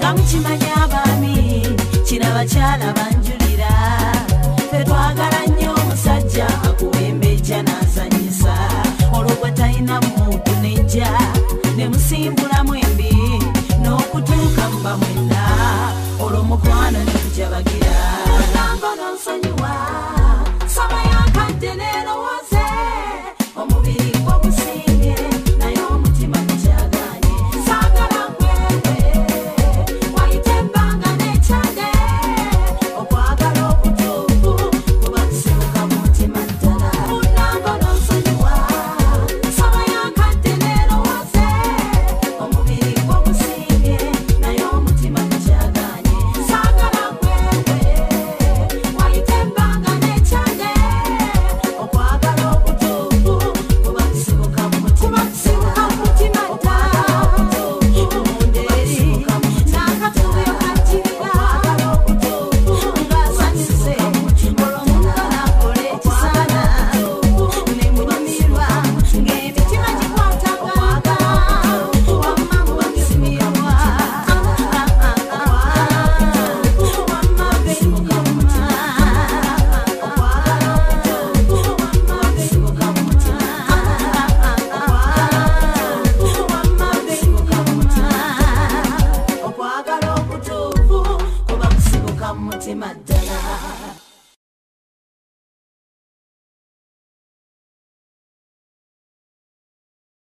mukimanya abaami kina bakyala banjulira ffe twagala nnyo omusajja akuwembejja n'azanyisa olwo talina muntu nejja ne musimbulamu embi n'okutuuka muba mwenna olwo mukwano ne tujabagira nango nonsonyiwa sama yakadde neerowoze omubiri gwogusinge naye omutima gukyaganye saagala gwegwe wayita ebbanga n'ekyage okwagala okutuufu kuba kusibuka mu mutima ddala nango nonsonyiwa sama yakadde neerowoze omubiri gwogusinge naye omutima gukyaganye saagala gwegwe wayita ebbanga n'ekyage okwagala okutuufu kuba kusibuka mu mutima ddala munderi n'akatuuyo kajjirira ng'asanyuse olwo munno n'akola ekisaana ne munyumirwa ng'emitima gikwatagana wamma mubasimirwa wamma benyuma okwagala okutuufu kuba kusibuka mu mutima ddala